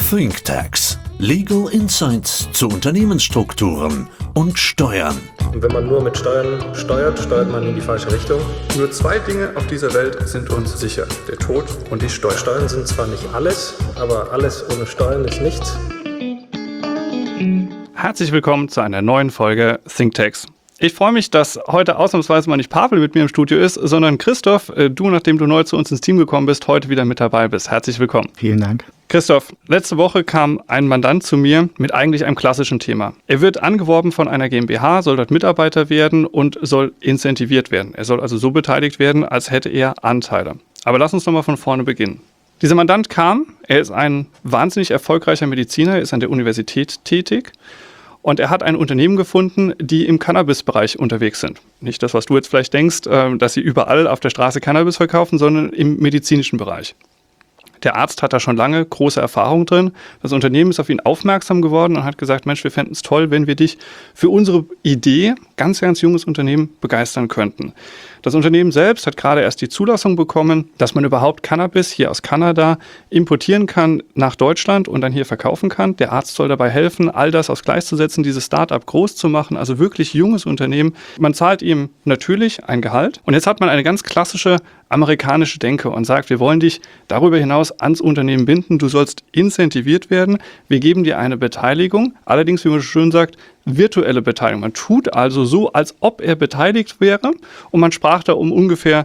ThinkTax. Legal Insights zu Unternehmensstrukturen und Steuern. Und wenn man nur mit Steuern steuert, steuert man in die falsche Richtung. Nur zwei Dinge auf dieser Welt sind uns sicher: der Tod und die Steuern. Steuern sind zwar nicht alles, aber alles ohne Steuern ist nichts. Herzlich willkommen zu einer neuen Folge ThinkTax. Ich freue mich, dass heute ausnahmsweise mal nicht Pavel mit mir im Studio ist, sondern Christoph, du, nachdem du neu zu uns ins Team gekommen bist, heute wieder mit dabei bist. Herzlich willkommen. Vielen Dank. Christoph, letzte Woche kam ein Mandant zu mir mit eigentlich einem klassischen Thema. Er wird angeworben von einer GmbH, soll dort Mitarbeiter werden und soll incentiviert werden. Er soll also so beteiligt werden, als hätte er Anteile. Aber lass uns nochmal von vorne beginnen. Dieser Mandant kam, er ist ein wahnsinnig erfolgreicher Mediziner, er ist an der Universität tätig. Und er hat ein Unternehmen gefunden, die im Cannabis-Bereich unterwegs sind. Nicht das, was du jetzt vielleicht denkst, dass sie überall auf der Straße Cannabis verkaufen, sondern im medizinischen Bereich. Der Arzt hat da schon lange große Erfahrung drin. Das Unternehmen ist auf ihn aufmerksam geworden und hat gesagt, Mensch, wir fänden es toll, wenn wir dich für unsere Idee, ganz junges Unternehmen, begeistern könnten. Das Unternehmen selbst hat gerade erst die Zulassung bekommen, dass man überhaupt Cannabis hier aus Kanada importieren kann nach Deutschland und dann hier verkaufen kann. Der Arzt soll dabei helfen, all das aufs Gleis zu setzen, dieses Start-up groß zu machen, also wirklich junges Unternehmen. Man zahlt ihm natürlich ein Gehalt und jetzt hat man eine ganz klassische amerikanische Denke und sagt, wir wollen dich darüber hinaus ans Unternehmen binden, du sollst incentiviert werden, wir geben dir eine Beteiligung, allerdings, wie man schön sagt, virtuelle Beteiligung. Man tut also so, als ob er beteiligt wäre und man sprach da um ungefähr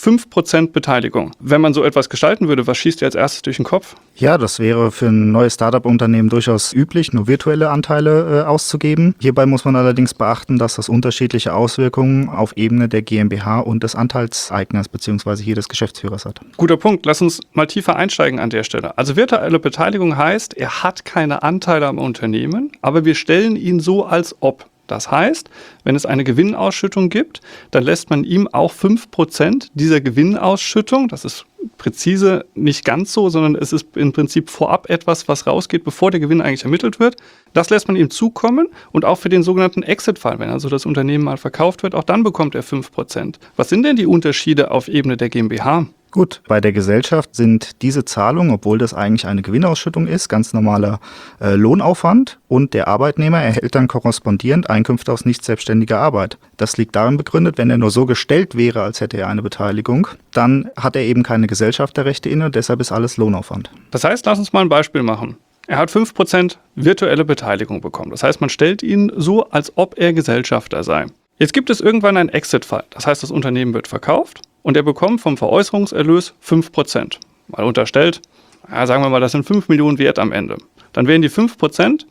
5% Beteiligung. Wenn man so etwas gestalten würde, was schießt dir als erstes durch den Kopf? Ja, das wäre für ein neues Startup-Unternehmen durchaus üblich, nur virtuelle Anteile auszugeben. Hierbei muss man allerdings beachten, dass das unterschiedliche Auswirkungen auf Ebene der GmbH und des Anteilseigners bzw. hier des Geschäftsführers hat. Guter Punkt. Lass uns mal tiefer einsteigen an der Stelle. Also virtuelle Beteiligung heißt, er hat keine Anteile am Unternehmen, aber wir stellen ihn so, als ob. Das heißt, wenn es eine Gewinnausschüttung gibt, dann lässt man ihm auch 5% dieser Gewinnausschüttung, das ist präzise nicht ganz so, sondern es ist im Prinzip vorab etwas, was rausgeht, bevor der Gewinn eigentlich ermittelt wird. Das lässt man ihm zukommen und auch für den sogenannten Exit-Fall, wenn also das Unternehmen mal verkauft wird, auch dann bekommt er 5%. Was sind denn die Unterschiede auf Ebene der GmbH? Gut, bei der Gesellschaft sind diese Zahlungen, obwohl das eigentlich eine Gewinnausschüttung ist, ganz normaler Lohnaufwand und der Arbeitnehmer erhält dann korrespondierend Einkünfte aus nicht selbstständiger Arbeit. Das liegt darin begründet, wenn er nur so gestellt wäre, als hätte er eine Beteiligung, dann hat er eben keine Gesellschafterrechte inne, deshalb ist alles Lohnaufwand. Das heißt, lass uns mal ein Beispiel machen. Er hat 5% virtuelle Beteiligung bekommen. Das heißt, man stellt ihn so, als ob er Gesellschafter sei. Jetzt gibt es irgendwann einen Exit-Fall. Das heißt, das Unternehmen wird verkauft und er bekommt vom Veräußerungserlös 5%. Mal unterstellt, sagen wir mal, das sind 5 Millionen wert am Ende. Dann wären die 5%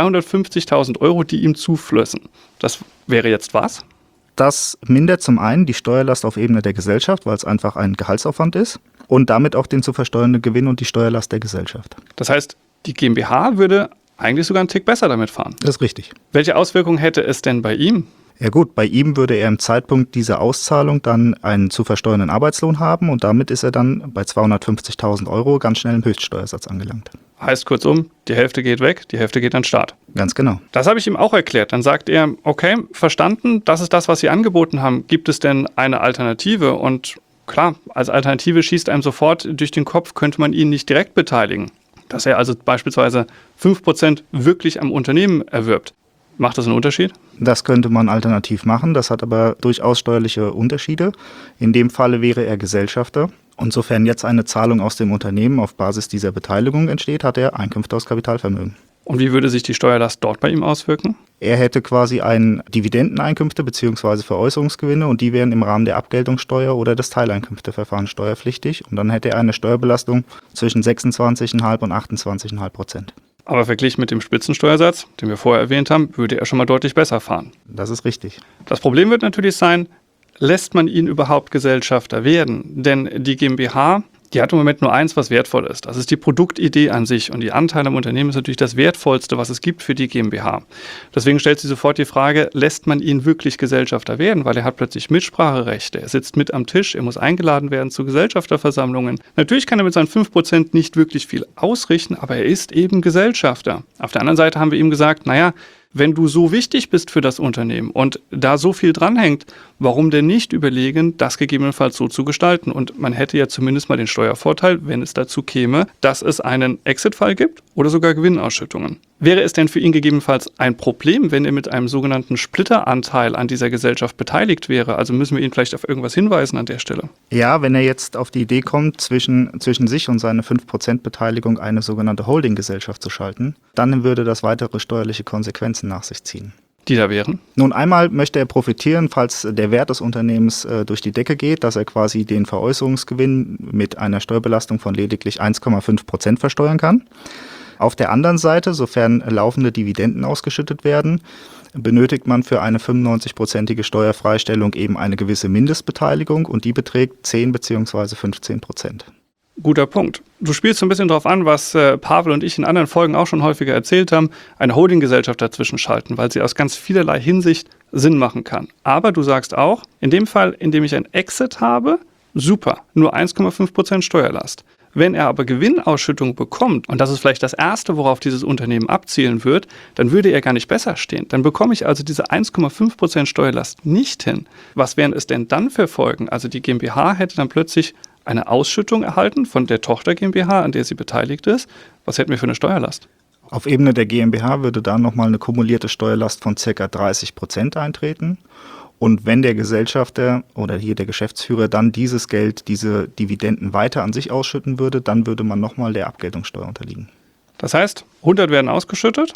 250.000 Euro, die ihm zuflössen. Das wäre jetzt was? Das mindert zum einen die Steuerlast auf Ebene der Gesellschaft, weil es einfach ein Gehaltsaufwand ist und damit auch den zu versteuernden Gewinn und die Steuerlast der Gesellschaft. Das heißt, die GmbH würde eigentlich sogar einen Tick besser damit fahren. Das ist richtig. Welche Auswirkungen hätte es denn bei ihm? Ja gut, bei ihm würde er im Zeitpunkt dieser Auszahlung dann einen zu versteuernden Arbeitslohn haben und damit ist er dann bei 250.000 Euro ganz schnell im Höchststeuersatz angelangt. Heißt kurzum, die Hälfte geht weg, die Hälfte geht an den Staat. Ganz genau. Das habe ich ihm auch erklärt. Dann sagt er, okay, verstanden, das ist das, was Sie angeboten haben. Gibt es denn eine Alternative? Und klar, als Alternative schießt einem sofort durch den Kopf, könnte man ihn nicht direkt beteiligen. Dass er also beispielsweise 5% wirklich am Unternehmen erwirbt. Macht das einen Unterschied? Das könnte man alternativ machen, das hat aber durchaus steuerliche Unterschiede. In dem Falle wäre er Gesellschafter. Und sofern jetzt eine Zahlung aus dem Unternehmen auf Basis dieser Beteiligung entsteht, hat er Einkünfte aus Kapitalvermögen. Und wie würde sich die Steuerlast dort bei ihm auswirken? Er hätte quasi Dividendeneinkünfte bzw. Veräußerungsgewinne und die wären im Rahmen der Abgeltungssteuer oder des Teileinkünfteverfahrens steuerpflichtig. Und dann hätte er eine Steuerbelastung zwischen 26,5% und 28,5%. Aber verglichen mit dem Spitzensteuersatz, den wir vorher erwähnt haben, würde er schon mal deutlich besser fahren. Das ist richtig. Das Problem wird natürlich sein, lässt man ihn überhaupt Gesellschafter werden? Denn die GmbH, die hat im Moment nur eins, was wertvoll ist. Das ist die Produktidee an sich. Und die Anteile am Unternehmen ist natürlich das Wertvollste, was es gibt für die GmbH. Deswegen stellt sich sofort die Frage, lässt man ihn wirklich Gesellschafter werden? Weil er hat plötzlich Mitspracherechte. Er sitzt mit am Tisch, er muss eingeladen werden zu Gesellschafterversammlungen. Natürlich kann er mit seinen 5% nicht wirklich viel ausrichten, aber er ist eben Gesellschafter. Auf der anderen Seite haben wir ihm gesagt, naja, wenn du so wichtig bist für das Unternehmen und da so viel dranhängt, warum denn nicht überlegen, das gegebenenfalls so zu gestalten? Und man hätte ja zumindest mal den Steuervorteil, wenn es dazu käme, dass es einen Exit-Fall gibt oder sogar Gewinnausschüttungen. Wäre es denn für ihn gegebenenfalls ein Problem, wenn er mit einem sogenannten Splitteranteil an dieser Gesellschaft beteiligt wäre? Also müssen wir ihn vielleicht auf irgendwas hinweisen an der Stelle? Ja, wenn er jetzt auf die Idee kommt, zwischen sich und seine 5% Beteiligung eine sogenannte Holdinggesellschaft zu schalten, dann würde das weitere steuerliche Konsequenzen nach sich ziehen. Die da wären? Nun, einmal möchte er profitieren, falls der Wert des Unternehmens durch die Decke geht, dass er quasi den Veräußerungsgewinn mit einer Steuerbelastung von lediglich 1,5% versteuern kann. Auf der anderen Seite, sofern laufende Dividenden ausgeschüttet werden, benötigt man für eine 95-prozentige Steuerfreistellung eben eine gewisse Mindestbeteiligung und die beträgt 10 bzw. 15%. Guter Punkt. Du spielst so ein bisschen darauf an, was Pavel und ich in anderen Folgen auch schon häufiger erzählt haben, eine Holdinggesellschaft dazwischen schalten, weil sie aus ganz vielerlei Hinsicht Sinn machen kann. Aber du sagst auch, in dem Fall, in dem ich ein Exit habe, super, nur 1,5% Steuerlast. Wenn er aber Gewinnausschüttung bekommt, und das ist vielleicht das Erste, worauf dieses Unternehmen abzielen wird, dann würde er gar nicht besser stehen. Dann bekomme ich also diese 1,5% Steuerlast nicht hin. Was wären es denn dann für Folgen? Also die GmbH hätte dann plötzlich eine Ausschüttung erhalten von der Tochter GmbH, an der sie beteiligt ist. Was hätten wir für eine Steuerlast? Auf Ebene der GmbH würde dann nochmal eine kumulierte Steuerlast von ca. 30% eintreten. Und wenn der Gesellschafter oder hier der Geschäftsführer dann dieses Geld, diese Dividenden weiter an sich ausschütten würde, dann würde man nochmal der Abgeltungssteuer unterliegen. Das heißt, 100 werden ausgeschüttet,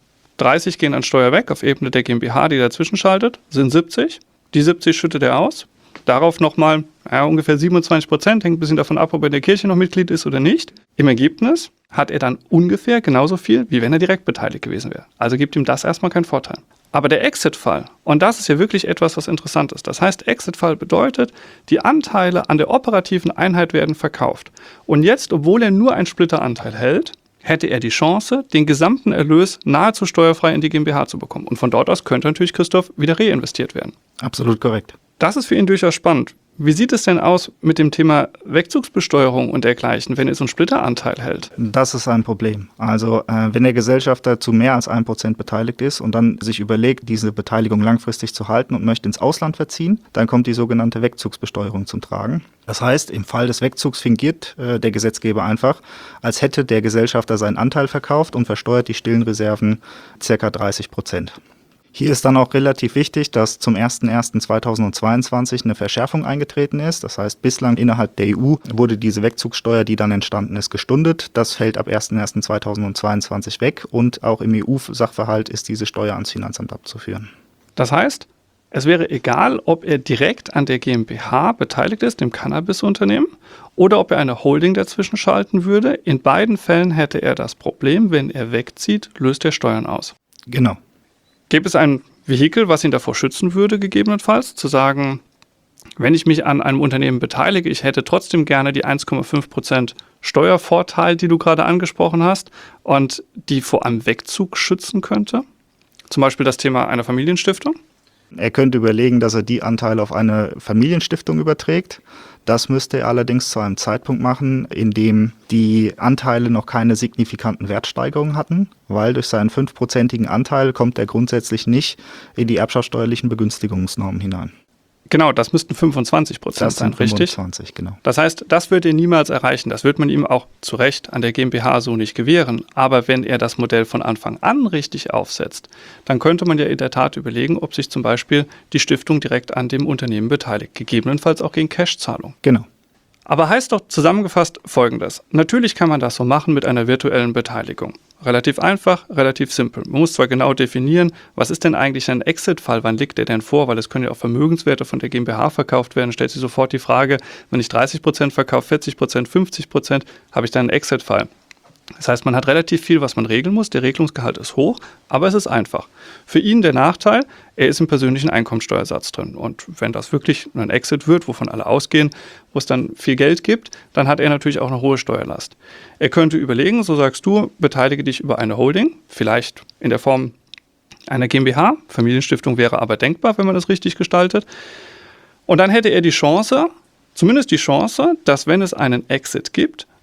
30 gehen an Steuer weg auf Ebene der GmbH, die dazwischen schaltet, sind 70. Die 70 schüttet er aus. Darauf nochmal ungefähr 27%, hängt ein bisschen davon ab, ob er in der Kirche noch Mitglied ist oder nicht. Im Ergebnis hat er dann ungefähr genauso viel, wie wenn er direkt beteiligt gewesen wäre. Also gibt ihm das erstmal keinen Vorteil. Aber der Exit-Fall, und das ist ja wirklich etwas, was interessant ist. Das heißt, Exit-Fall bedeutet, die Anteile an der operativen Einheit werden verkauft. Und jetzt, obwohl er nur einen Splitteranteil hält, hätte er die Chance, den gesamten Erlös nahezu steuerfrei in die GmbH zu bekommen. Und von dort aus könnte natürlich Christoph wieder reinvestiert werden. Absolut korrekt. Das ist für ihn durchaus spannend. Wie sieht es denn aus mit dem Thema Wegzugsbesteuerung und dergleichen, wenn er so einen Splitteranteil hält? Das ist ein Problem. Also wenn der Gesellschafter zu mehr als 1% beteiligt ist und dann sich überlegt, diese Beteiligung langfristig zu halten und möchte ins Ausland verziehen, dann kommt die sogenannte Wegzugsbesteuerung zum Tragen. Das heißt, im Fall des Wegzugs fingiert der Gesetzgeber einfach, als hätte der Gesellschafter seinen Anteil verkauft und versteuert die stillen Reserven ca. 30%. Hier ist dann auch relativ wichtig, dass zum 01.01.2022 eine Verschärfung eingetreten ist. Das heißt, bislang innerhalb der EU wurde diese Wegzugssteuer, die dann entstanden ist, gestundet. Das fällt ab 01.01.2022 weg und auch im EU-Sachverhalt ist diese Steuer ans Finanzamt abzuführen. Das heißt, es wäre egal, ob er direkt an der GmbH beteiligt ist, dem Cannabis-Unternehmen, oder ob er eine Holding dazwischen schalten würde. In beiden Fällen hätte er das Problem, wenn er wegzieht, löst er Steuern aus. Genau. Gäbe es ein Vehikel, was ihn davor schützen würde, gegebenenfalls, zu sagen, wenn ich mich an einem Unternehmen beteilige, ich hätte trotzdem gerne die 1,5% Steuervorteil, die du gerade angesprochen hast, und die vor einem Wegzug schützen könnte? Zum Beispiel das Thema einer Familienstiftung? Er könnte überlegen, dass er die Anteile auf eine Familienstiftung überträgt. Das müsste er allerdings zu einem Zeitpunkt machen, in dem die Anteile noch keine signifikanten Wertsteigerungen hatten, weil durch seinen 5%igen Anteil kommt er grundsätzlich nicht in die erbschaftssteuerlichen Begünstigungsnormen hinein. Genau, das müssten 25% sein, richtig? 25, genau. Das heißt, das wird er niemals erreichen. Das wird man ihm auch zu Recht an der GmbH so nicht gewähren. Aber wenn er das Modell von Anfang an richtig aufsetzt, dann könnte man ja in der Tat überlegen, ob sich zum Beispiel die Stiftung direkt an dem Unternehmen beteiligt. Gegebenenfalls auch gegen Cashzahlung. Genau. Aber heißt doch zusammengefasst Folgendes. Natürlich kann man das so machen mit einer virtuellen Beteiligung. Relativ einfach, relativ simpel. Man muss zwar genau definieren, was ist denn eigentlich ein Exit-Fall, wann liegt der denn vor, weil es können ja auch Vermögenswerte von der GmbH verkauft werden, stellt sich sofort die Frage, wenn ich 30% verkaufe, 40%, 50%, habe ich dann einen Exit-Fall. Das heißt, man hat relativ viel, was man regeln muss. Der Regelungsgehalt ist hoch, aber es ist einfach. Für ihn der Nachteil, er ist im persönlichen Einkommensteuersatz drin. Und wenn das wirklich ein Exit wird, wovon alle ausgehen, wo es dann viel Geld gibt, dann hat er natürlich auch eine hohe Steuerlast. Er könnte überlegen, so sagst du, beteilige dich über eine Holding, vielleicht in der Form einer GmbH. Familienstiftung wäre aber denkbar, wenn man das richtig gestaltet. Und dann hätte er die Chance, zumindest die Chance, dass wenn es einen Exit gibt,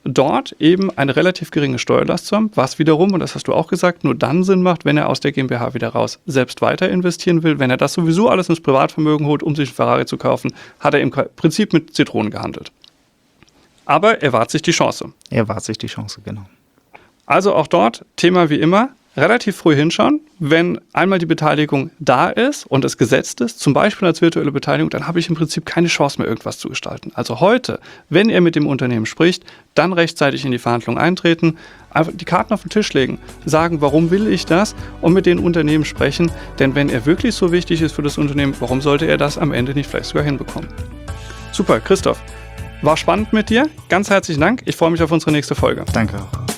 dort eben eine relativ geringe Steuerlast zu haben, was wiederum, und das hast du auch gesagt, nur dann Sinn macht, wenn er aus der GmbH wieder raus selbst weiter investieren will. Wenn er das sowieso alles ins Privatvermögen holt, um sich einen Ferrari zu kaufen, hat er im Prinzip mit Zitronen gehandelt. Aber er wahrt sich die Chance. Er wahrt sich die Chance, genau. Also auch dort, Thema wie immer, relativ früh hinschauen. Wenn einmal die Beteiligung da ist und es gesetzt ist, zum Beispiel als virtuelle Beteiligung, dann habe ich im Prinzip keine Chance mehr, irgendwas zu gestalten. Also heute, wenn er mit dem Unternehmen spricht, dann rechtzeitig in die Verhandlung eintreten, einfach die Karten auf den Tisch legen, sagen, warum will ich das und mit den Unternehmen sprechen. Denn wenn er wirklich so wichtig ist für das Unternehmen, warum sollte er das am Ende nicht vielleicht sogar hinbekommen? Super, Christoph. War spannend mit dir. Ganz herzlichen Dank. Ich freue mich auf unsere nächste Folge. Danke auch.